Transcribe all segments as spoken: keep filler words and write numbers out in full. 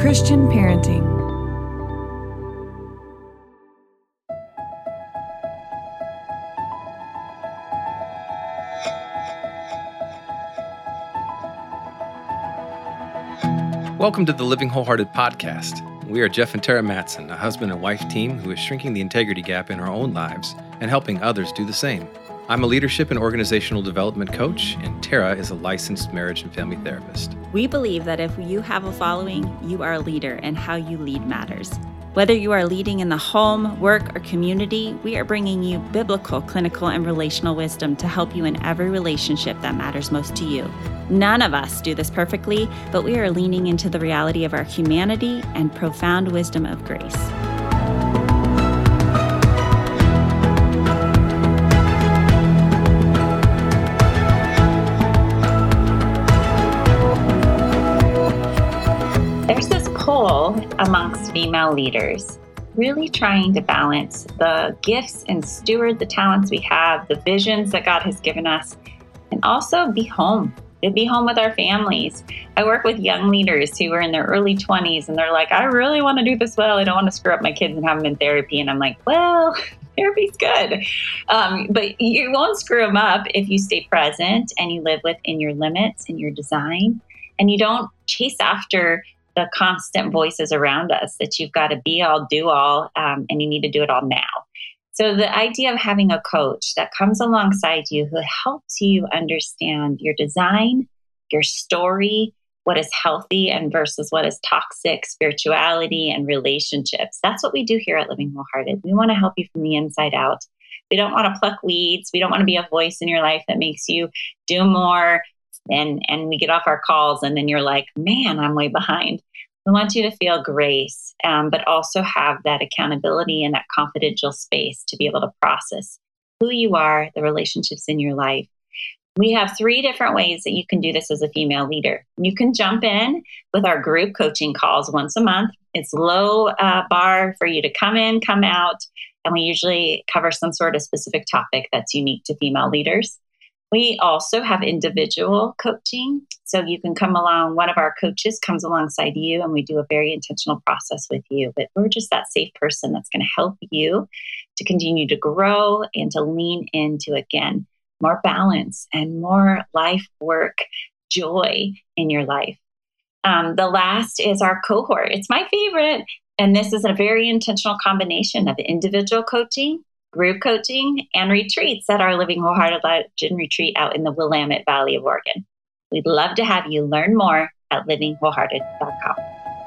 Christian parenting. Welcome to the Living Wholehearted podcast. We are Jeff and Tara Matson, a husband and wife team who is shrinking the integrity gap in our own lives and helping others do the same. I'm a leadership and organizational development coach, and Tara is a licensed marriage and family therapist. We believe that if you have a following, you are a leader, and how you lead matters. Whether you are leading in the home, work, or community, we are bringing you biblical, clinical, and relational wisdom to help you in every relationship that matters most to you. None of us do this perfectly, but we are leaning into the reality of our humanity and profound wisdom of grace. There's this pull amongst female leaders, really trying to balance the gifts and steward the talents we have, the visions that God has given us, and also be home. To be home with our families. I work with young leaders who are in their early twenties and they're like, I really want to do this well. I don't want to screw up my kids and have them in therapy. And I'm like, well, therapy's good. Um, but you won't screw them up if you stay present and you live within your limits and your design. And you don't chase after the constant voices around us that you've got to be all, do all, um, and you need to do it all now. So the idea of having a coach that comes alongside you who helps you understand your design, your story, what is healthy and versus what is toxic, spirituality and relationships. That's what we do here at Living Wholehearted. We want to help you from the inside out. We don't want to pluck weeds. We don't want to be a voice in your life that makes you do more and, and we get off our calls and then you're like, man, I'm way behind. We want you to feel grace, um, but also have that accountability and that confidential space to be able to process who you are, the relationships in your life. We have three different ways that you can do this as a female leader. You can jump in with our group coaching calls once a month. It's low uh, bar for you to come in, come out, and we usually cover some sort of specific topic that's unique to female leaders. We also have individual coaching. So you can come along, one of our coaches comes alongside you and we do a very intentional process with you. But we're just that safe person that's going to help you to continue to grow and to lean into, again, more balance and more life, work, joy in your life. Um, the last is our cohort. It's my favorite. And this is a very intentional combination of individual coaching, group coaching, and retreats at our Living Wholehearted Legend Retreat out in the Willamette Valley of Oregon. We'd love to have you learn more at living wholehearted dot com.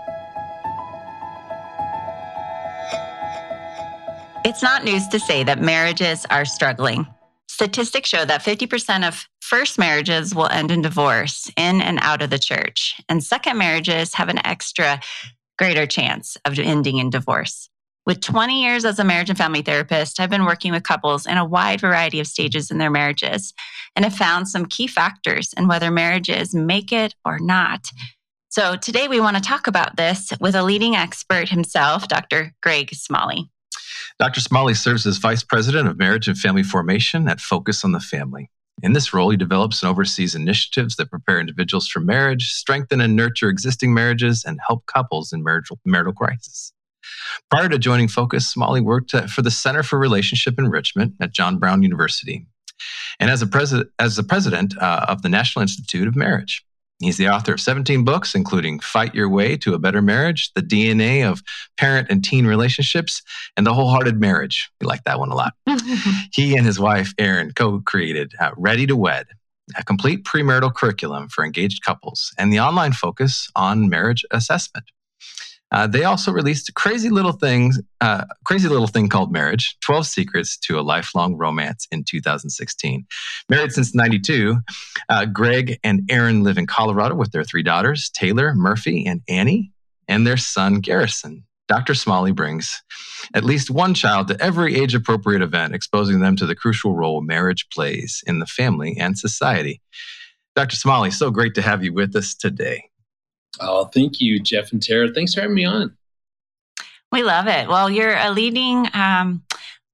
It's not news to say that marriages are struggling. Statistics show that fifty percent of first marriages will end in divorce in and out of the church, and second marriages have an extra greater chance of ending in divorce. With twenty years as a marriage and family therapist, I've been working with couples in a wide variety of stages in their marriages and have found some key factors in whether marriages make it or not. So today we want to talk about this with a leading expert himself, Doctor Greg Smalley. Doctor Smalley serves as Vice President of Marriage and Family Formation at Focus on the Family. In this role, he develops and oversees initiatives that prepare individuals for marriage, strengthen and nurture existing marriages, and help couples in marital, marital crisis. Prior to joining Focus, Smalley worked for the Center for Relationship Enrichment at John Brown University, and as a president, as the president uh, of the National Institute of Marriage. He's the author of seventeen books, including Fight Your Way to a Better Marriage, The D N A of Parent and Teen Relationships, and The Wholehearted Marriage. We like that one a lot. He and his wife, Erin, co-created uh, Ready to Wed, a complete premarital curriculum for engaged couples, and the online focus on marriage assessment. Uh, they also released Crazy Little Things, uh, Crazy Little Thing Called Marriage, twelve Secrets to a Lifelong Romance in two thousand sixteen. Married since ninety-two, uh, Greg and Erin live in Colorado with their three daughters, Taylor, Murphy, and Annie, and their son, Garrison. Doctor Smalley brings at least one child to every age-appropriate event, exposing them to the crucial role marriage plays in the family and society. Doctor Smalley, so great to have you with us today. Oh, thank you, Jeff and Tara. Thanks for having me on. We love it. Well, you're a leading um,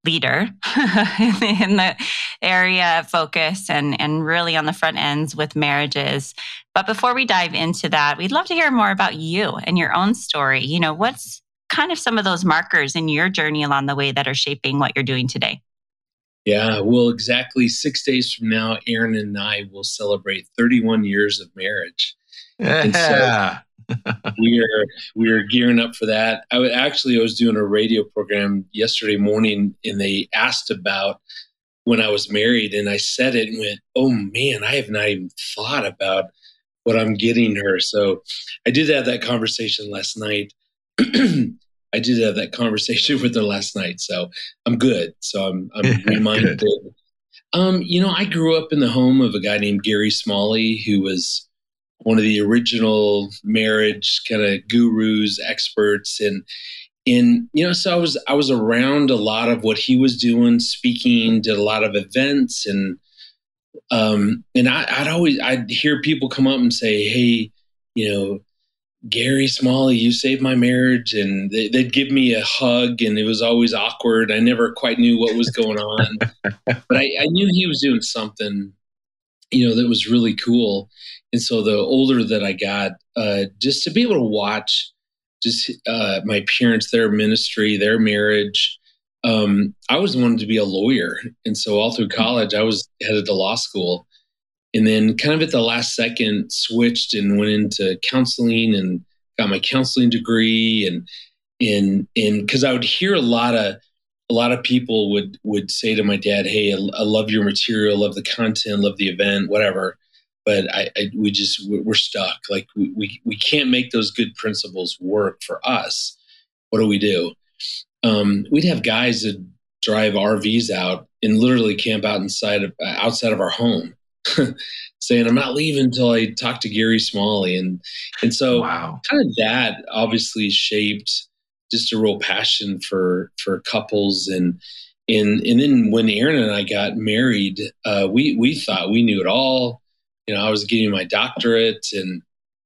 leader in the area of focus and, and really on the front ends with marriages. But before we dive into that, we'd love to hear more about you and your own story. You know, what's kind of some of those markers in your journey along the way that are shaping what you're doing today? Yeah, well, exactly six days from now, Aaron and I will celebrate thirty-one years of marriage. Yeah. And so we are we are gearing up for that. I would actually I was doing a radio program yesterday morning, and they asked about when I was married, and I said it and went, "Oh man, I have not even thought about what I'm getting her." So I did have that conversation last night. I did have that conversation with her last night, so I'm good. So I'm I'm reminded. Um, you know, I grew up in the home of a guy named Gary Smalley, who was one of the original marriage kind of gurus, experts, and in you know, so I was I was around a lot of what he was doing, speaking, did a lot of events, and um, and I, I'd always I'd hear people come up and say, "Hey, you know, Gary Smalley, you saved my marriage," and they, they'd give me a hug, and it was always awkward. I never quite knew what was going on, but I, I knew he was doing something, you know, that was really cool. And so the older that I got, uh, just to be able to watch just uh, my parents, their ministry, their marriage, um, I always wanted to be a lawyer. And so all through college, I was headed to law school. And then kind of at the last second switched and went into counseling and got my counseling degree. And and and because I would hear a lot of a lot of people would would say to my dad, "Hey, I, I love your material, love the content, love the event, whatever." But I, I we just we're stuck. Like we, we we can't make those good principles work for us. What do we do? Um, we'd have guys that drive R Vs out and literally camp out inside of outside of our home. Saying, "I'm not leaving until I talk to Gary Smalley." And and so Wow. kind of that obviously shaped just a real passion for for couples. And and and then when Aaron and I got married, uh, we we thought we knew it all. You know, I was getting my doctorate, and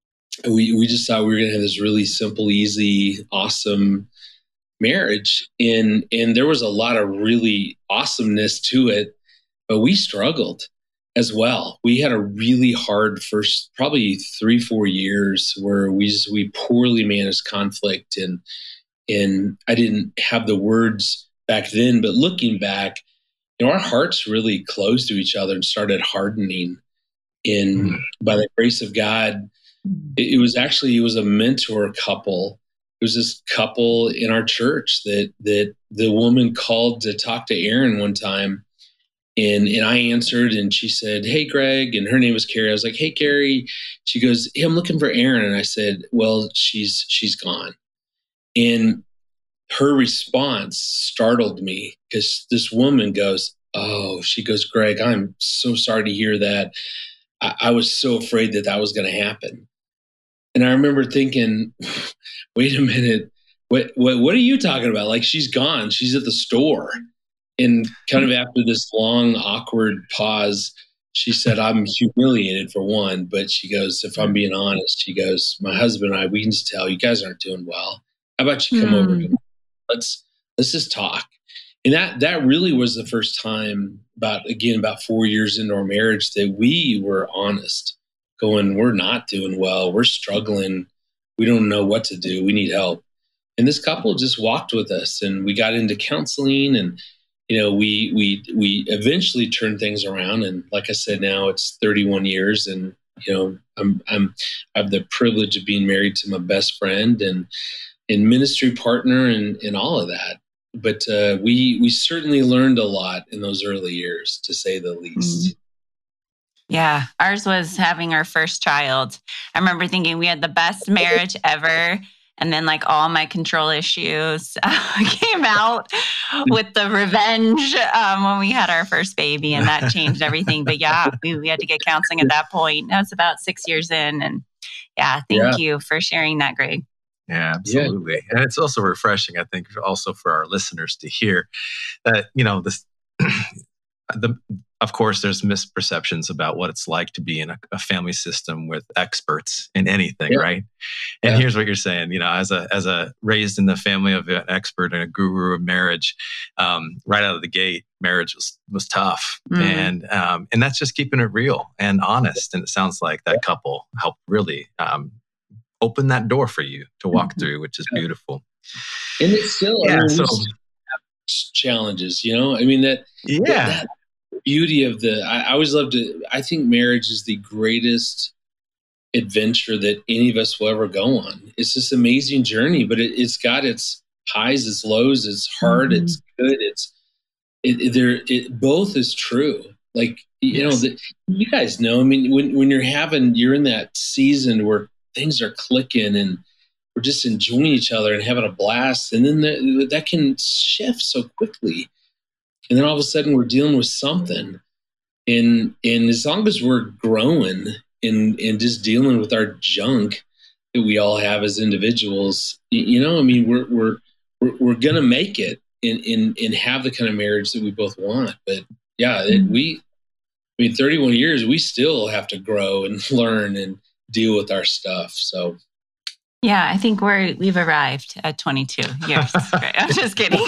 we we just thought we were going to have this really simple, easy, awesome marriage. And and there was a lot of really awesomeness to it, but we struggled as well. We had a really hard first, probably three, four years where we just, we poorly managed conflict, and and I didn't have the words back then. But looking back, you know, our hearts really closed to each other and started hardening. In mm. by the grace of God, it, it was actually it was a mentor couple. It was this couple in our church that that the woman called to talk to Aaron one time. And and I answered, and she said, "Hey, Greg," and her name was Carrie. I was like, "Hey, Carrie." She goes, "Hey, I'm looking for Aaron." And I said, "Well, she's she's gone." And her response startled me, because this woman goes, "Oh," she goes, "Greg, I'm so sorry to hear that. I, I was so afraid that that was going to happen." And I remember thinking, "Wait a minute, what what what are you talking about? Like, she's gone. She's at the store." And kind of after this long, awkward pause, she said, "I'm humiliated for one," but she goes, "If I'm being honest," she goes, "my husband and I, we can just tell you guys aren't doing well. How about you come mm. over? Let's let's just talk." And that that really was the first time, about again about four years into our marriage, that we were honest, going, "We're not doing well. We're struggling. We don't know what to do. We need help." And this couple just walked with us, and we got into counseling, and you know, we we we eventually turned things around. And like I said, now it's thirty-one years, and you know, I'm I'm I have the privilege of being married to my best friend and and ministry partner, and and all of that. But uh, we we certainly learned a lot in those early years, to say the least. Yeah, ours was having our first child. I remember thinking we had the best marriage ever. And then like all my control issues uh, came out with the revenge um, when we had our first baby, and that changed everything. But yeah, we, we had to get counseling at that point. That was about six years in. And yeah, thank yeah. you for sharing that, Greg. Yeah, absolutely. Yeah. And it's also refreshing, I think, also for our listeners to hear that, you know, this the of course, there's misperceptions about what it's like to be in a, a family system with experts in anything, yeah. right? And yeah. here's what you're saying, you know, as a as a raised in the family of an expert and a guru of marriage, um, right out of the gate, marriage was was tough, mm. and um, and that's just keeping it real and honest. And it sounds like that couple helped really um, open that door for you to walk mm-hmm. through, which is yeah. beautiful. And it's still yeah, I mean, so, challenges, you know. I mean that yeah. That, that, beauty of the I, I always love to I think marriage is the greatest adventure that any of us will ever go on. It's this amazing journey, but it, it's got its highs, its lows, it's hard, mm-hmm. it's good, it's it, it there it both is true. Like you yes. know the, you guys know, I mean when when you're having you're in that season where things are clicking and we're just enjoying each other and having a blast, and then the, that can shift so quickly. And then all of a sudden we're dealing with something. And and as long as we're growing and, and just dealing with our junk that we all have as individuals, you know, I mean, we're we're we're, we're gonna make it and, and, and have the kind of marriage that we both want. But yeah, it, we I mean thirty-one years, we still have to grow and learn and deal with our stuff. So yeah, I think we're we've arrived at twenty-two years. Right? I'm just kidding.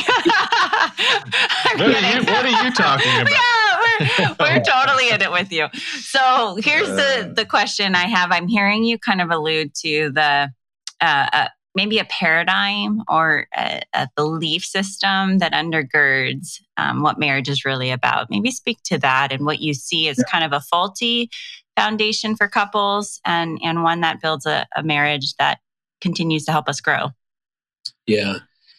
I'm what, kidding. Are you, what are you talking about? Yeah, we're, we're totally in it with you. So here's uh, the the question I have. I'm hearing you kind of allude to the uh, uh, maybe a paradigm or a, a belief system that undergirds um, what marriage is really about. Maybe speak to that and what you see as kind of a faulty foundation for couples, and and one that builds a, a marriage that continues to help us grow. Yeah.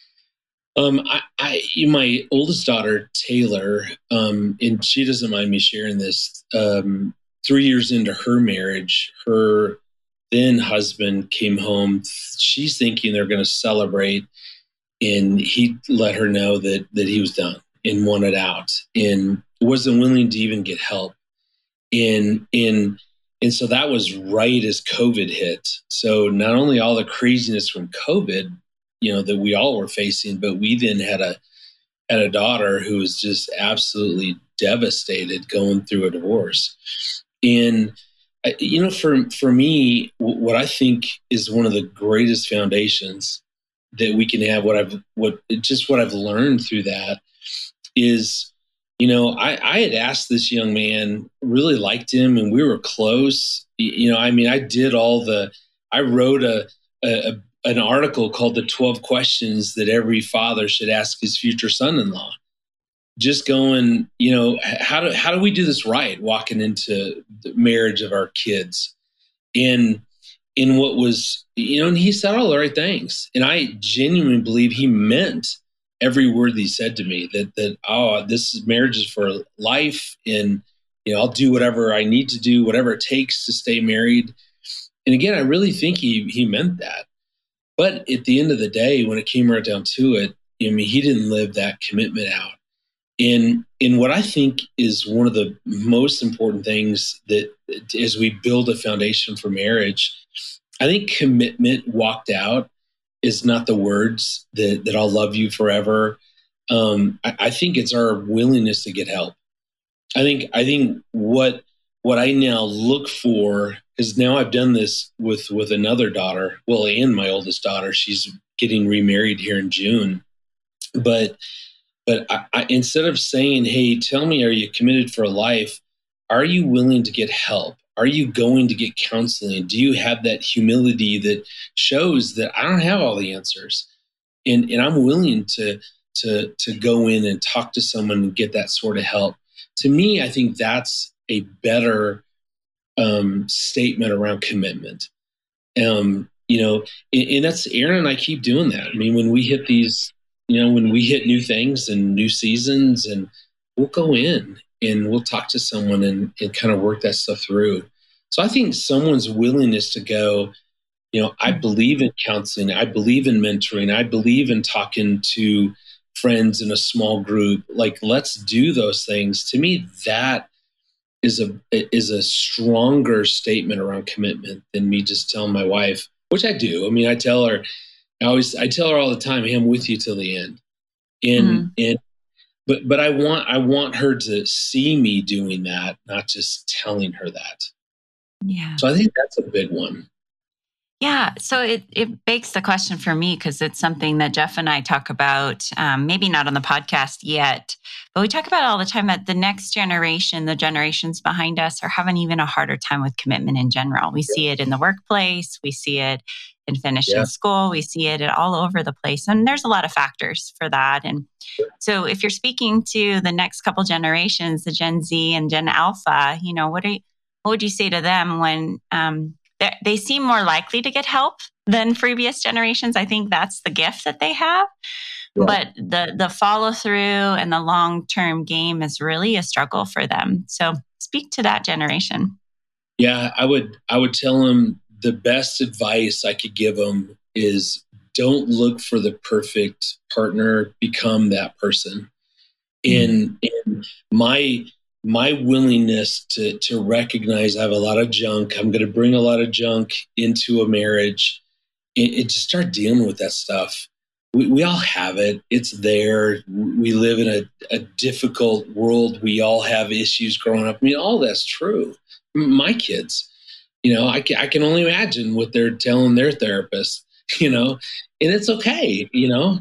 Um, I, I, my oldest daughter, Taylor, um, and she doesn't mind me sharing this, um, three years into her marriage, her then husband came home. She's thinking they're going to celebrate, and he let her know that, that he was done and wanted out and wasn't willing to even get help. And, and, And so that was right as COVID hit. So not only all the craziness from COVID, you know, that we all were facing, but we then had a had a daughter who was just absolutely devastated going through a divorce. And you know, for for me, what I think is one of the greatest foundations that we can have, what I've what just what I've learned through that is, you know, I, I had asked this young man, really liked him, and we were close. You know, I mean, I did all the, I wrote a, a an article called The twelve Questions That Every Father Should Ask His Future Son-in-Law. Just going, you know, how do how do we do this right, walking into the marriage of our kids? And in what was, you know, and he said all the right things. And I genuinely believe he meant every word that he said to me, that, that, oh, this is marriage is for life. And, you know, I'll do whatever I need to do, whatever it takes to stay married. And again, I really think he, he meant that. But at the end of the day, when it came right down to it, I mean, he didn't live that commitment out. And, and what I think is one of the most important things that as we build a foundation for marriage, I think commitment walked out is not the words that, that I'll love you forever. Um, I, I think it's our willingness to get help. I think I think what what I now look for, because now I've done this with with another daughter, well, and my oldest daughter. She's getting remarried here in June. But but I, I, instead of saying, hey, tell me, are you committed for life? Are you willing to get help? Are you going to get counseling? Do you have that humility that shows that I don't have all the answers? And and I'm willing to to to go in and talk to someone and get that sort of help. To me, I think that's a better um, statement around commitment. Um, you know, and, and that's Aaron and I keep doing that. I mean, when we hit these, you know, when we hit new things and new seasons, and we'll go in and we'll talk to someone and, and kind of work that stuff through. So I think someone's willingness to go, you know, I believe in counseling, I believe in mentoring, I believe in talking to friends in a small group. Like, let's do those things. To me, that is a is a stronger statement around commitment than me just telling my wife, which I do. I mean, I tell her, I always, I tell her all the time, hey, I'm with you till the end. And, mm-hmm. and but but I want I want her to see me doing that, not just telling her that. Yeah. So I think that's a big one. Yeah. So it, it begs the question for me, because it's something that Jeff and I talk about, um, maybe not on the podcast yet, but we talk about it all the time, that the next generation, the generations behind us, are having even a harder time with commitment in general. We see it in the workplace. We see it in finishing Yeah. school. We see it all over the place. And there's a lot of factors for that. And so if you're speaking to the next couple generations, the Gen Z and Gen Alpha, you know, what are you, what would you say to them when, um, they seem more likely to get help than previous generations? I think that's the gift that they have. Yeah. But the the follow through and the long term game is really a struggle for them. So speak to that generation. Yeah, I would I would tell them the best advice I could give them is don't look for the perfect partner. Become that person. In in my my willingness to to recognize I have a lot of junk. I'm going to bring a lot of junk into a marriage. It, it just start dealing with that stuff. We we all have it. It's there. We live in a, a difficult world. We all have issues growing up. I mean, all that's true. My kids, you know, I can, I can only imagine what they're telling their therapist, you know, and it's okay, you know.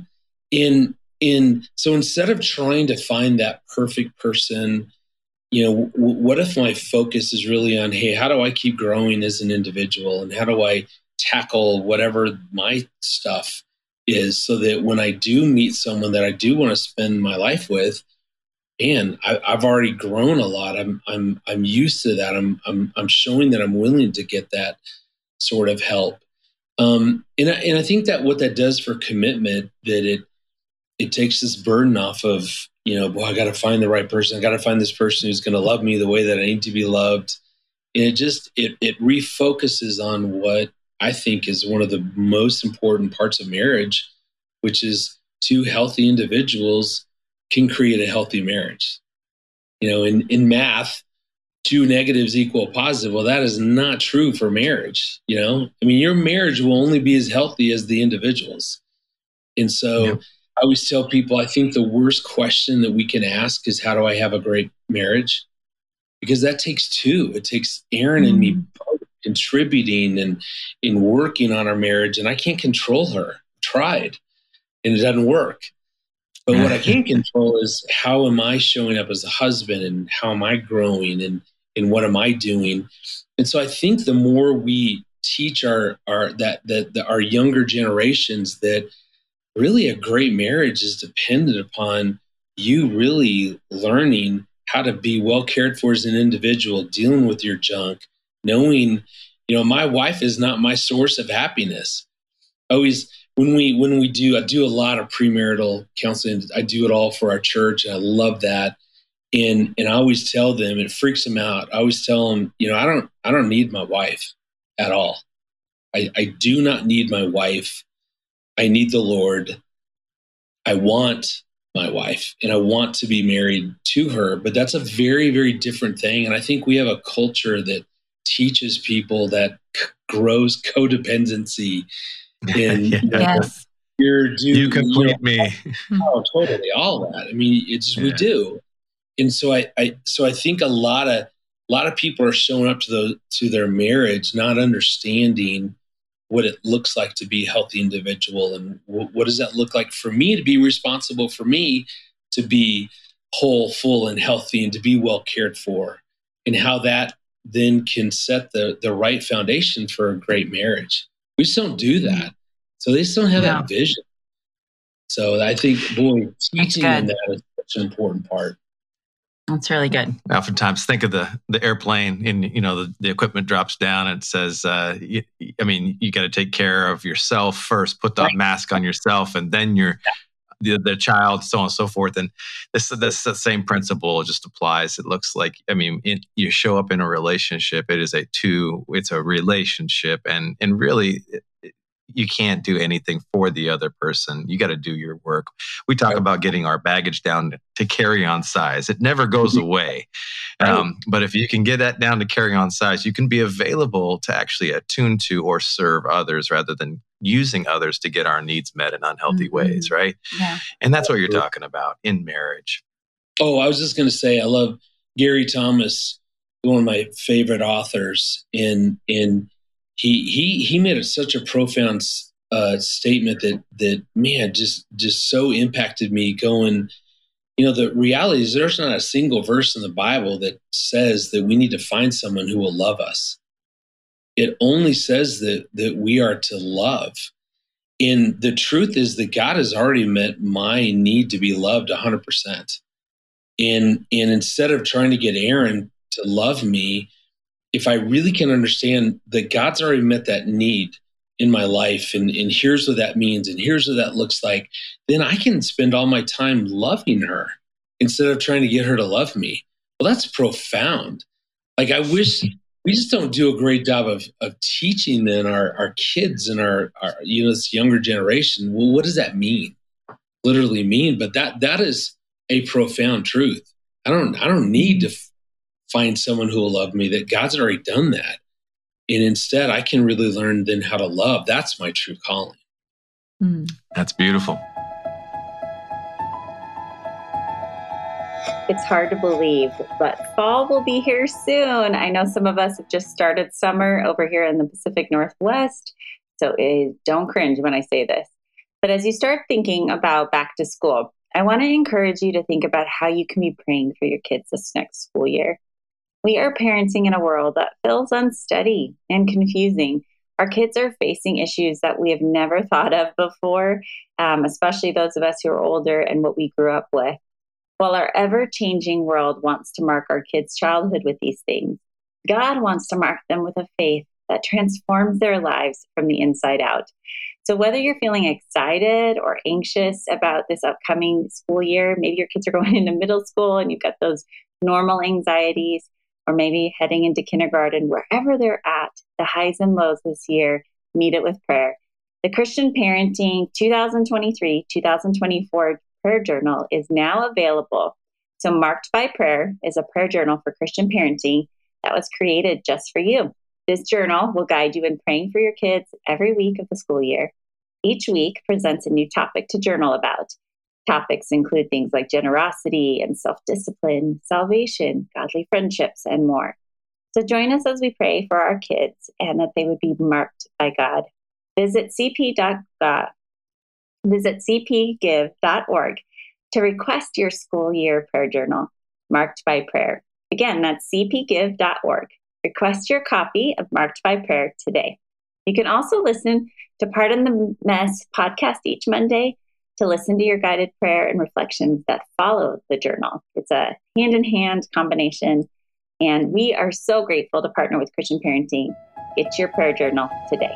In in so instead of trying to find that perfect person, you know, w- what if my focus is really on, hey, how do I keep growing as an individual, and how do I tackle whatever my stuff is, so that when I do meet someone that I do want to spend my life with, man, I, I've already grown a lot. I'm I'm I'm used to that. I'm I'm I'm showing that I'm willing to get that sort of help. Um, and I, and I think that what that does for commitment, that it it takes this burden off of, you know, boy, I got to find the right person. I got to find this person who's going to love me the way that I need to be loved. And it just, it, it refocuses on what I think is one of the most important parts of marriage, which is two healthy individuals can create a healthy marriage. You know, in, in math, two negatives equal positive. Well, that is not true for marriage. You know, I mean, your marriage will only be as healthy as the individuals. And so, yeah. I always tell people, I think the worst question that we can ask is, how do I have a great marriage? Because that takes two. It takes Erin mm-hmm. and me contributing and in working on our marriage. And I can't control her. I've tried, and it doesn't work. But what I can control is, how am I showing up as a husband, and how am I growing, and, and what am I doing? And so I think the more we teach our, our that, that, that our younger generations that really a great marriage is dependent upon you really learning how to be well cared for as an individual, dealing with your junk, knowing, you know, my wife is not my source of happiness. Always, when we when we do, I do a lot of premarital counseling. I do it all for our church. And I love that. And and I always tell them, it freaks them out. I always tell them, you know, I don't I don't need my wife at all. I, I do not need my wife. I need the Lord. I want my wife, and I want to be married to her, but that's a very, very different thing. And I think we have a culture that teaches people that c- grows codependency. And yeah. Yes. You're doing, you complete you know, me. Oh, totally. All of that. I mean, it's yeah. we do. And so I, I, so I think a lot of, a lot of people are showing up to the, to their marriage, not understanding what it looks like to be a healthy individual, and w- what does that look like for me to be responsible for me to be whole, full, and healthy, and to be well cared for, and how that then can set the, the right foundation for a great marriage. We just don't do that. So they just don't have no. that vision. So I think, boy, teaching them that is such an important part. That's really good. I oftentimes think of the the airplane, and you know the, the equipment drops down and it says, uh, you, I mean, you got to take care of yourself first. Put the right. mask on yourself, and then your the, the child, so on and so forth. And this this the same principle just applies. It looks like, I mean, it, you show up in a relationship. It is a two. It's a relationship, and and really. It, you can't do anything for the other person. You got to do your work. We talk about getting our baggage down to carry-on size. It never goes away. Um, but if you can get that down to carry-on size, you can be available to actually attune to or serve others rather than using others to get our needs met in unhealthy mm-hmm. ways, right? Yeah. And that's what you're talking about in marriage. Oh, I was just going to say, I love Gary Thomas, one of my favorite authors, and and he he he made it such a profound uh, statement that that man just just so impacted me. Going, you know, the reality is there's not a single verse in the Bible that says that we need to find someone who will love us. It only says that that we are to love. And the truth is that God has already met my need to be loved one hundred percent. And, and instead of trying to get Aaron to love me, if I really can understand that God's already met that need in my life, and, and here's what that means, and here's what that looks like, then I can spend all my time loving her instead of trying to get her to love me. Well, that's profound. Like, I wish we just don't do a great job of of teaching then our, our kids and our, our, you know, this younger generation. Well, what does that mean? Literally mean, but that that is a profound truth. I don't I don't need to f- find someone who will love me. That God's already done that. And instead, I can really learn then how to love. That's my true calling. Mm. That's beautiful. It's hard to believe, but fall will be here soon. I know some of us have just started summer over here in the Pacific Northwest, so it, don't cringe when I say this. But as you start thinking about back to school, I want to encourage you to think about how you can be praying for your kids this next school year. We are parenting in a world that feels unsteady and confusing. Our kids are facing issues that we have never thought of before, um, especially those of us who are older and what we grew up with. While our ever-changing world wants to mark our kids' childhood with these things, God wants to mark them with a faith that transforms their lives from the inside out. So whether you're feeling excited or anxious about this upcoming school year, maybe your kids are going into middle school and you've got those normal anxieties, or maybe heading into kindergarten, wherever they're at, the highs and lows this year, meet it with prayer. The Christian Parenting twenty twenty-three to twenty twenty-four Prayer Journal is now available. So Marked by Prayer is a prayer journal for Christian parenting that was created just for you. This journal will guide you in praying for your kids every week of the school year. Each week presents a new topic to journal about. Topics include things like generosity and self-discipline, salvation, godly friendships, and more. So join us as we pray for our kids and that they would be marked by God. Visit c p dot gov. Visit c p give dot org to request your school year prayer journal, Marked by Prayer. Again, that's c p give dot org. Request your copy of Marked by Prayer today. You can also listen to Pardon the Mess podcast each Monday to listen to your guided prayer and reflections that follow the journal. It's a hand-in-hand combination, and we are so grateful to partner with Christian Parenting. Get your prayer journal today.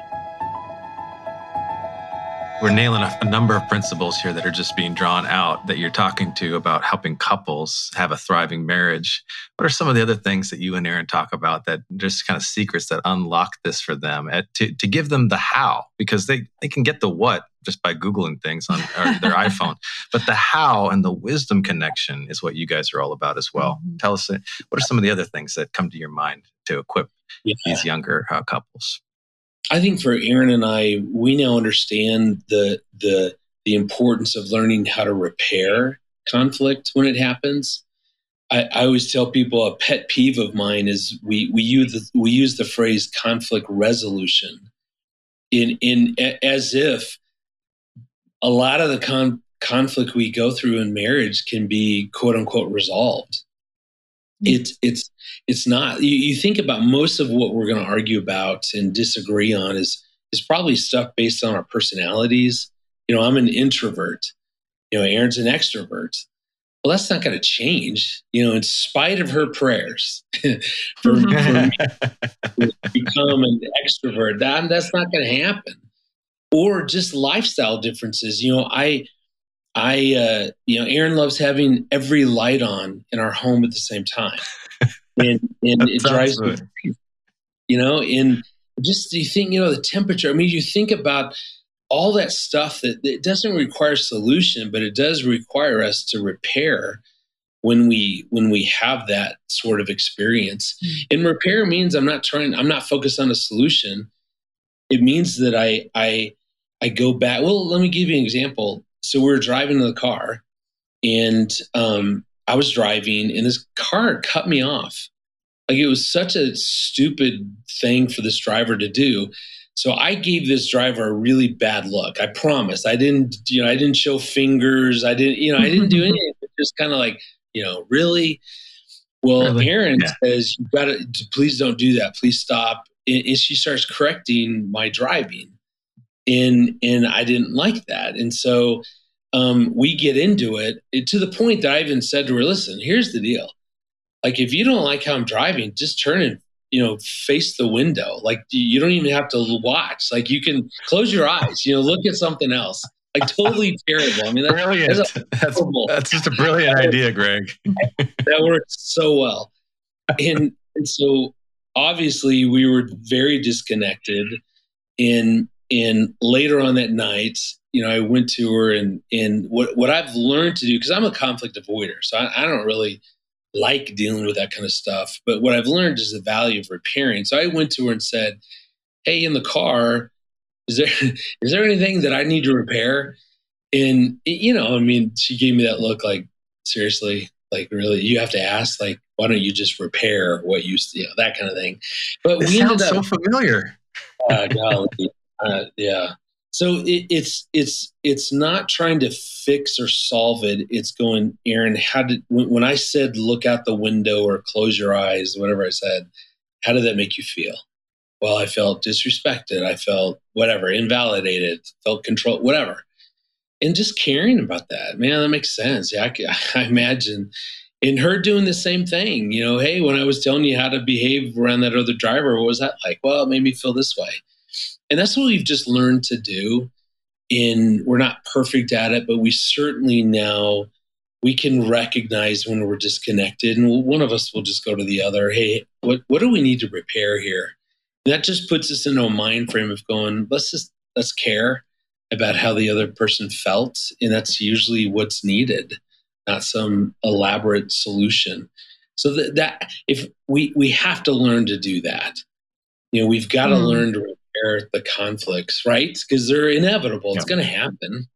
We're nailing a, a number of principles here that are just being drawn out that you're talking to about helping couples have a thriving marriage. What are some of the other things that you and Aaron talk about that just kind of secrets that unlock this for them at, to, to give them the how? Because they, they can get the what just by Googling things on or their iPhone. But the how and the wisdom connection is what you guys are all about as well. Mm-hmm. Tell us, what are some of the other things that come to your mind to equip yeah. these younger uh, couples? I think for Aaron and I, we now understand the the the importance of learning how to repair conflict when it happens. I, I always tell people a pet peeve of mine is we we use the, we use the phrase conflict resolution in in as if a lot of the con, conflict we go through in marriage can be quote unquote resolved. It's it's it's not. You, you think about most of what we're going to argue about and disagree on is is probably stuff based on our personalities. You know, I'm an introvert. You know, Aaron's an extrovert. Well, that's not going to change. You know, in spite of her prayers for, for me to become an extrovert, that that's not going to happen. Or just lifestyle differences. You know, I. I, uh, you know, Aaron loves having every light on in our home at the same time. And, and it drives me crazy, you know, and just you think, you know, the temperature. I mean, you think about all that stuff that it doesn't require solution, but it does require us to repair when we when we have that sort of experience. Mm-hmm. And repair means I'm not trying, I'm not focused on a solution. It means that I I I go back. Well, let me give you an example. So we were driving in the car, and um, I was driving and this car cut me off. Like it was such a stupid thing for this driver to do. So I gave this driver a really bad look. I promise. I didn't, you know, I didn't show fingers. I didn't, you know, I didn't do anything. Just kind of like, you know, really? Well, really? Erin yeah. says, you gotta, please don't do that. Please stop. And she starts correcting my driving. And, and I didn't like that. And so um, we get into it, it to the point that I even said to her, listen, here's the deal. Like, if you don't like how I'm driving, just turn and, you know, face the window. Like, you don't even have to watch. Like, you can close your eyes, you know, look at something else. Like, totally terrible. I mean, that's brilliant. That's, that's just a brilliant idea, Greg. That worked so well. And, and so obviously we were very disconnected. And, and later on that night, you know, I went to her and, and what, what I've learned to do, because I'm a conflict avoider. So I, I don't really like dealing with that kind of stuff. But what I've learned is the value of repairing. So I went to her and said, hey, in the car, is there is there anything that I need to repair? And, you know, I mean, she gave me that look like, seriously, like, really, you have to ask, like, why don't you just repair what you, you know, that kind of thing. But it we sounds ended up, so familiar. Uh, golly, uh, yeah. So it, it's it's it's not trying to fix or solve it. It's going, Erin, how did when, when I said look out the window or close your eyes, whatever I said, how did that make you feel? Well, I felt disrespected. I felt whatever, invalidated, felt control, whatever. And just caring about that, man, that makes sense. Yeah, I, I imagine. And her doing the same thing. You know, hey, when I was telling you how to behave around that other driver, what was that like? Well, it made me feel this way. And that's what we've just learned to do. And we're not perfect at it, but we certainly now, we can recognize when we're disconnected. And one of us will just go to the other, hey, what, what do we need to repair here? And that just puts us into a mind frame of going, let's just, let's care about how the other person felt. And that's usually what's needed, not some elaborate solution. So that, that if we, we have to learn to do that, you know, we've got to mm. learn to repair the conflicts, right? Because they're inevitable. Yeah. It's going to happen.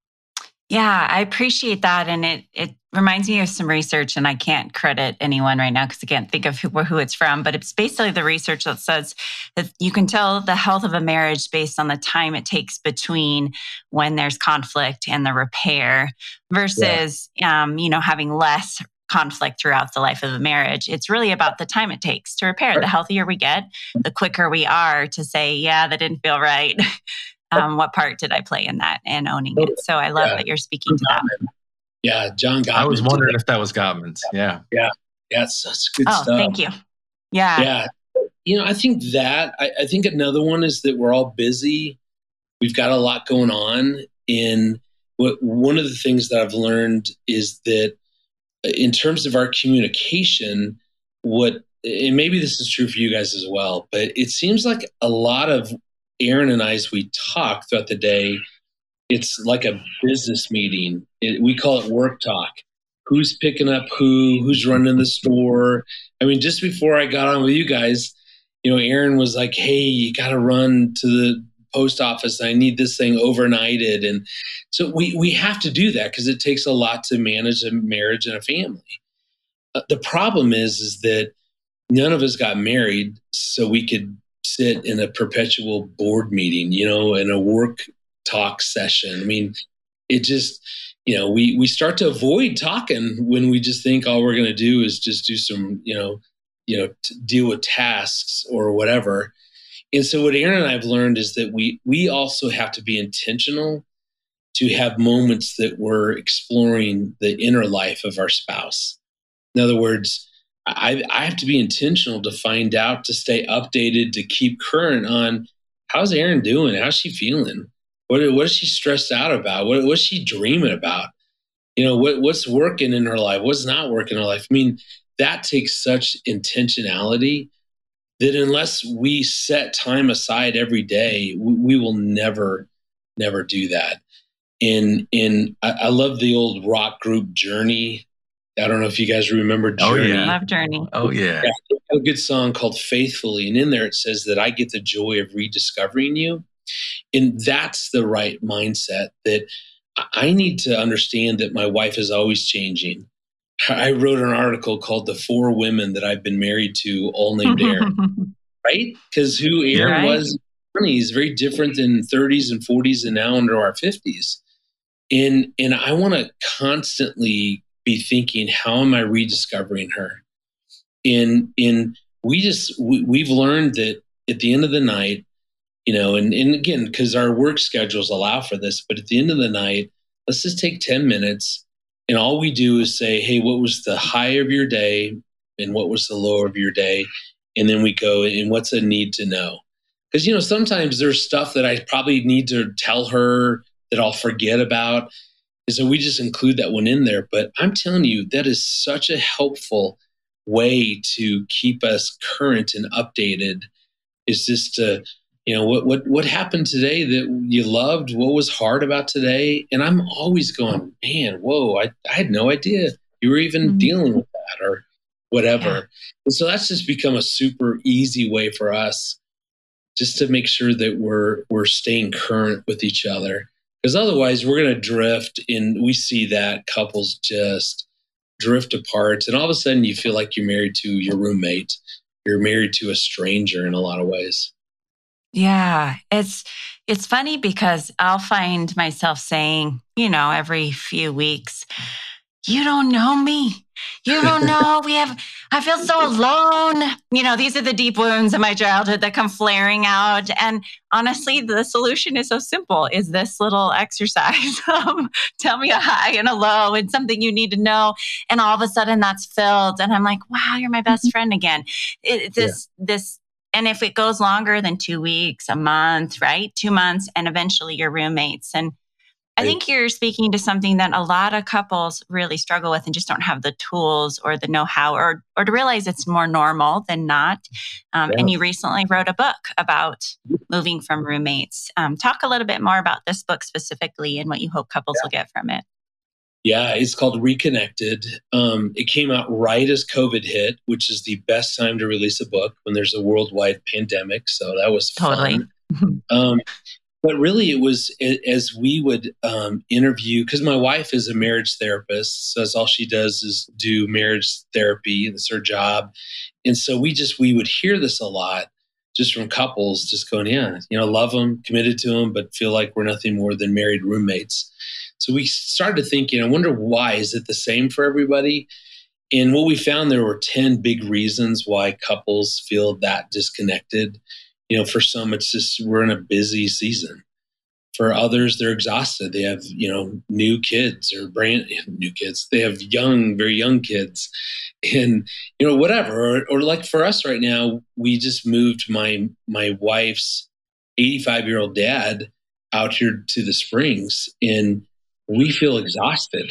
Yeah, I appreciate that. And it it reminds me of some research, and I can't credit anyone right now because I can't think of who, who it's from, but it's basically the research that says that you can tell the health of a marriage based on the time it takes between when there's conflict and the repair versus, yeah. um, you know, having less conflict throughout the life of a marriage. It's really about the time it takes to repair. Right. The healthier we get, the quicker we are to say, yeah, that didn't feel right. Um, what part did I play in that and owning it? So I love yeah. that you're speaking to that. Yeah, John Gottman. I was wondering if that was Gottman's. Yeah. Yeah. Yeah, it's such good oh, stuff. Thank you. Yeah. Yeah. You know, I think that, I, I think another one is that we're all busy. We've got a lot going on. And what one of the things that I've learned is that in terms of our communication, what, and maybe this is true for you guys as well, but it seems like a lot of Erin and I, as we talk throughout the day, it's like a business meeting. It, we call it work talk. Who's picking up who? Who's running the store? I mean, just before I got on with you guys, you know, Erin was like, hey, you got to run to the post office. I need this thing overnighted. And so we, we have to do that because it takes a lot to manage a marriage and a family. Uh, the problem is, is that none of us got married so we could sit in a perpetual board meeting, you know, in a work talk session. I mean, it just, you know, we, we start to avoid talking when we just think all we're going to do is just do some, you know, you know, t- deal with tasks or whatever. And so what Erin and I have learned is that we, we also have to be intentional to have moments that we're exploring the inner life of our spouse. In other words, I, I have to be intentional to find out, to stay updated, to keep current on how's Erin doing? How's she feeling? What, what is she stressed out about? What, what's she dreaming about? You know, what, what's working in her life? What's not working in her life? I mean, that takes such intentionality that unless we set time aside every day, we, we will never, never do that. And, and I, I love the old rock group Journey. I don't know if you guys remember Journey. Oh, yeah. Love Journey. Oh, yeah. yeah. A good song called Faithfully. And in there it says that I get the joy of rediscovering you. And that's the right mindset, that I need to understand that my wife is always changing. I wrote an article called "The Four Women That I've Been Married to, All Named Erin," right? Because who Erin Right. was in her twenties is very different than thirties and forties and now into our fifties. And, and I want to constantly be thinking, how am I rediscovering her? And, and we just, we, we've learned that at the end of the night, you know, and, and again, because our work schedules allow for this, but at the end of the night, let's just take ten minutes and all we do is say, hey, what was the high of your day and what was the low of your day? And then we go, and what's a need to know? Because, you know, sometimes there's stuff that I probably need to tell her that I'll forget about. And so we just include that one in there. But I'm telling you, that is such a helpful way to keep us current and updated, is just to, you know, what what what happened today that you loved? What was hard about today? And I'm always going, man, whoa, I, I had no idea you were even mm-hmm. dealing with that or whatever. Yeah. And so that's just become a super easy way for us just to make sure that we're we're staying current with each other. Because otherwise we're going to drift, and we see that couples just drift apart. And all of a sudden you feel like you're married to your roommate. You're married to a stranger in a lot of ways. Yeah, it's it's funny because I'll find myself saying, you know, every few weeks, you don't know me. You don't know. We have, I feel so alone. You know, these are the deep wounds of my childhood that come flaring out. And honestly, the solution is so simple, is this little exercise. um, tell me a high and a low and something you need to know. And all of a sudden that's filled. And I'm like, wow, you're my best friend again. It, this, yeah. this, And if it goes longer than two weeks, a month, right? Two months, and eventually you're roommates. And I think you're speaking to something that a lot of couples really struggle with and just don't have the tools or the know-how or or to realize it's more normal than not. Um, yeah. And you recently wrote a book about moving from roommates. Um, talk a little bit more about this book specifically and what you hope couples yeah. will get from it. Yeah, it's called Reconnected. Um, it came out right as COVID hit, which is the best time to release a book when there's a worldwide pandemic. So that was totally. fun. um, but really, it was as we would um, interview, because my wife is a marriage therapist. So that's all she does is do marriage therapy. That's her job. And so we just, we would hear this a lot just from couples just going, yeah, you know, love them, committed to them, but feel like we're nothing more than married roommates. So we started thinking, I wonder why, is it the same for everybody? And what we found, there were ten big reasons why couples feel that disconnected. You know, for some, it's just, we're in a busy season. For others, they're exhausted. They have, you know, new kids or brand new kids. They have young, very young kids and, you know, whatever. Or, or like for us right now, we just moved my, my wife's eighty-five year old dad out here to the Springs, and we feel exhausted.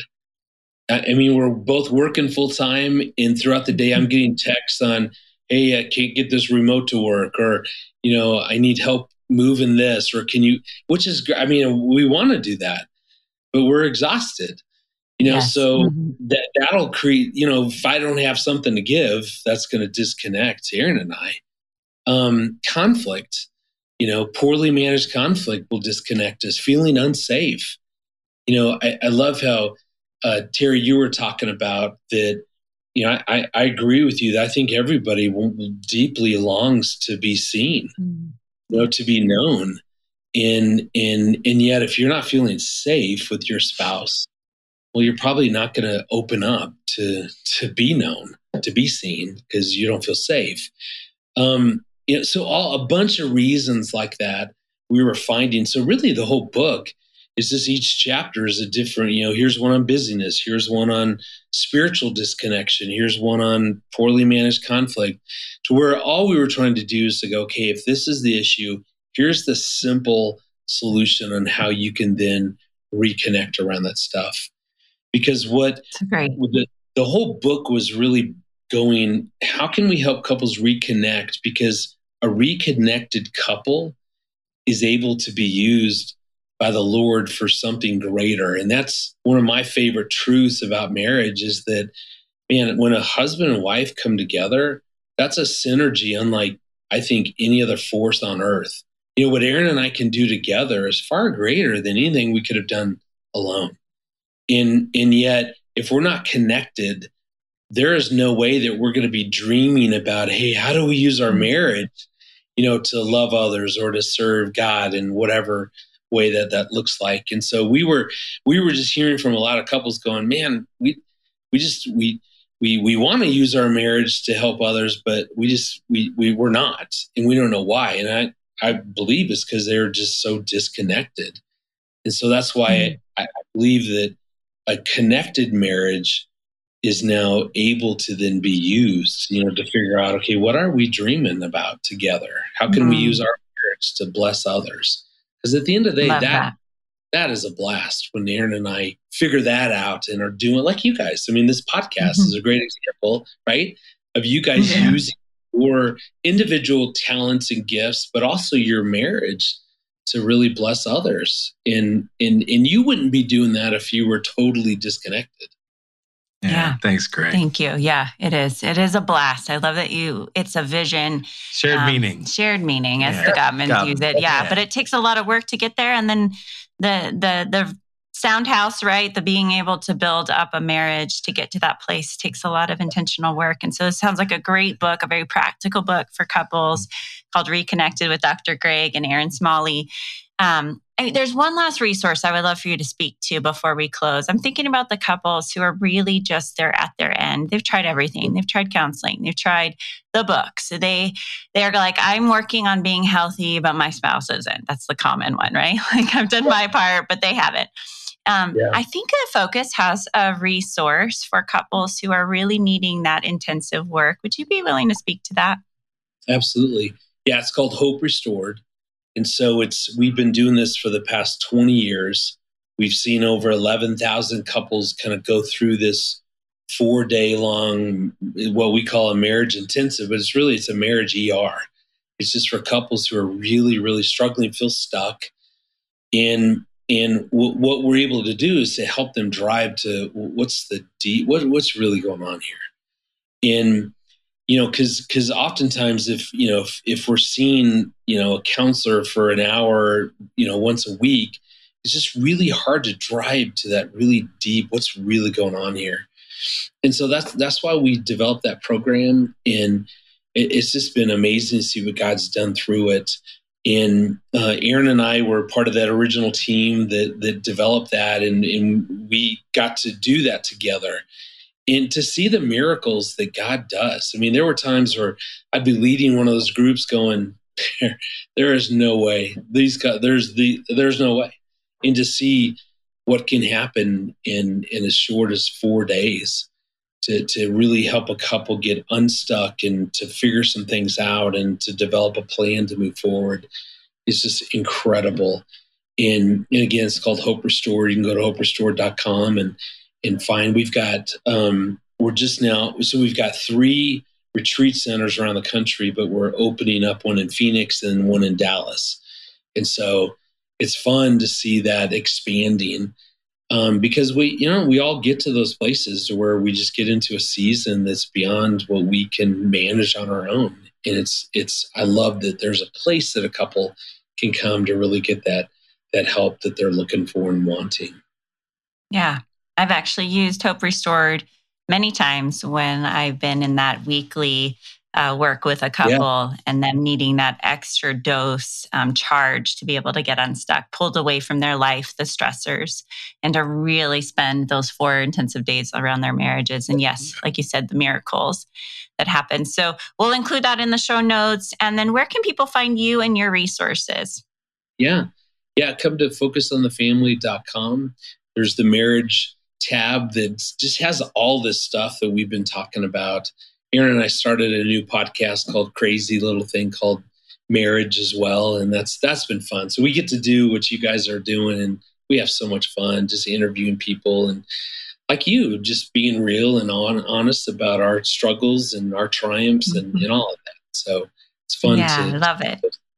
I mean, we're both working full time, and throughout the day, I'm getting texts on, hey, I can't get this remote to work, or, you know, I need help moving this, or can you, which is, I mean, we want to do that, but we're exhausted, you know, yes. so mm-hmm. that, that'll create, you know, if I don't have something to give, that's going to disconnect Erin and I. Um, conflict, you know, poorly managed conflict will disconnect us, feeling unsafe. You know, I, I love how, uh, Terry, you were talking about that. You know, I, I agree with you that I think everybody will, deeply longs to be seen, mm-hmm. you know, to be known. And, and, and yet if you're not feeling safe with your spouse, well, you're probably not going to open up to, to be known, to be seen, because you don't feel safe. Um, you know, so all a bunch of reasons like that we were finding. So really the whole book is just each chapter is a different, you know, here's one on busyness. Here's one on spiritual disconnection. Here's one on poorly managed conflict, to where all we were trying to do is to go, okay, if this is the issue, here's the simple solution on how you can then reconnect around that stuff. Because what the, the whole book was really going, how can we help couples reconnect? Because a reconnected couple is able to be used by the Lord for something greater. And that's one of my favorite truths about marriage, is that, man, when a husband and wife come together, that's a synergy unlike, I think, any other force on earth. You know, what Erin and I can do together is far greater than anything we could have done alone. And, and yet, if we're not connected, there is no way that we're going to be dreaming about, hey, how do we use our marriage, you know, to love others or to serve God in whatever way that that looks like. And so we were, we were just hearing from a lot of couples going, man, we, we just, we, we, we want to use our marriage to help others, but we just, we, we were not, and we don't know why. And I, I believe it's because they're just so disconnected. And so that's why mm-hmm. I, I believe that a connected marriage is now able to then be used, you know, to figure out, okay, what are we dreaming about together? How can mm-hmm. we use our marriage to bless others? Because at the end of the day, that, that that is a blast when Aaron and I figure that out and are doing, like you guys. I mean, this podcast mm-hmm. is a great example, right? Of you guys yeah. using your individual talents and gifts, but also your marriage to really bless others. And, and, and you wouldn't be doing that if you were totally disconnected. Yeah, yeah. Thanks, Greg. Thank you. Yeah, it is. It is a blast. I love that you, it's a vision. Shared um, meaning. Shared meaning, as yeah. the Gottmans use it. Yeah, yeah, but it takes a lot of work to get there. And then the the the sound house, right? The being able to build up a marriage to get to that place takes a lot of intentional work. And so this sounds like a great book, a very practical book for couples called Reconnected with Doctor Greg and Aaron Smalley. Um, I, there's one last resource I would love for you to speak to before we close. I'm thinking about the couples who are really just they're at their end. They've tried everything. They've tried counseling. They've tried the books. They they're like, I'm working on being healthy, but my spouse isn't. That's the common one, right? Like I've done my part, but they haven't. Um, yeah. I think that Focus has a resource for couples who are really needing that intensive work. Would you be willing to speak to that? Absolutely. Yeah, it's called Hope Restored. And so it's we've been doing this for the past twenty years. We've seen over eleven thousand couples kind of go through this four day long, what we call a marriage intensive, but it's really, it's a marriage E R. It's just for couples who are really, really struggling, feel stuck. And, and w- what we're able to do is to help them drive to what's the deep, what, what's really going on here. And you know, because because oftentimes if, you know, if, if we're seeing, you know, a counselor for an hour, you know, once a week, it's just really hard to drive to that really deep, what's really going on here. And so that's that's why we developed that program. And it, it's just been amazing to see what God's done through it. And uh, Aaron and I were part of that original team that that developed that. And, and we got to do that together. And to see the miracles that God does. I mean, there were times where I'd be leading one of those groups going, there, there is no way. These guys, there's the there's no way. And to see what can happen in, in as short as four days to, to really help a couple get unstuck and to figure some things out and to develop a plan to move forward is just incredible. And, and again, it's called Hope Restored. You can go to hope restored dot com and and find, we've got, um, we're just now, so we've got three retreat centers around the country, but we're opening up one in Phoenix and one in Dallas. And so it's fun to see that expanding um, because we, you know, we all get to those places where we just get into a season that's beyond what we can manage on our own. And it's, it's, I love that there's a place that a couple can come to really get that, that help that they're looking for and wanting. Yeah. I've actually used Hope Restored many times when I've been in that weekly uh, work with a couple yeah. and them needing that extra dose um, charge to be able to get unstuck, pulled away from their life, the stressors, and to really spend those four intensive days around their marriages. And yes, like you said, the miracles that happen. So we'll include that in the show notes. And then where can people find you and your resources? Yeah. Yeah. Come to focus on the family dot com. There's the marriage tab that just has all this stuff that we've been talking about. Aaron and I started a new podcast called Crazy Little Thing called Marriage as well. And that's, that's been fun. So we get to do what you guys are doing and we have so much fun just interviewing people and like you, just being real and on, honest about our struggles and our triumphs and, and all of that. So it's fun. Yeah, to I love it.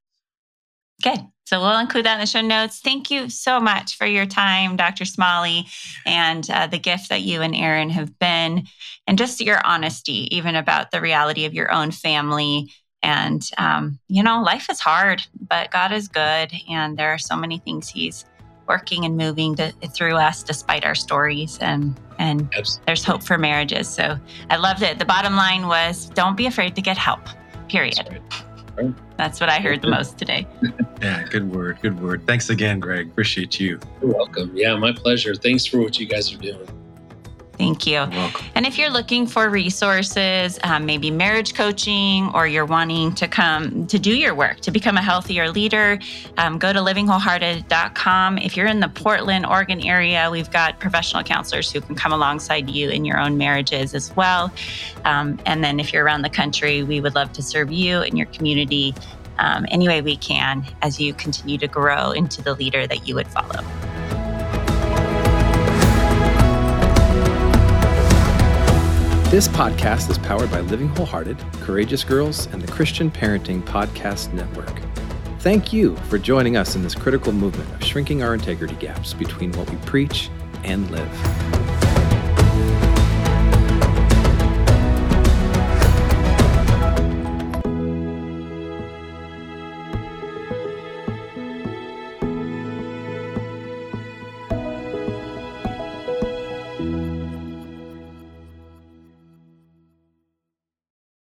Good. So we'll include that in the show notes. Thank you so much for your time, Doctor Smalley, and uh, the gift that you and Aaron have been, and just your honesty, even about the reality of your own family. And, um, you know, life is hard, but God is good. And there are so many things he's working and moving to, through us despite our stories, and and Absolutely. There's hope for marriages. So I loved it. The bottom line was, don't be afraid to get help, period. That's right. Right. That's what I heard the most today. Yeah, good word, good word. Thanks again, Greg. Appreciate you. You're welcome. Yeah, my pleasure. Thanks for what you guys are doing. Thank you. You're welcome. And if you're looking for resources, um, maybe marriage coaching, or you're wanting to come to do your work to become a healthier leader, um, go to living wholehearted dot com. If you're in the Portland, Oregon area, we've got professional counselors who can come alongside you in your own marriages as well. Um, and then if you're around the country, we would love to serve you and your community um, any way we can as you continue to grow into the leader that you would follow. This podcast is powered by Living Wholehearted, Courageous Girls, and the Christian Parenting Podcast Network. Thank you for joining us in this critical movement of shrinking our integrity gaps between what we preach and live.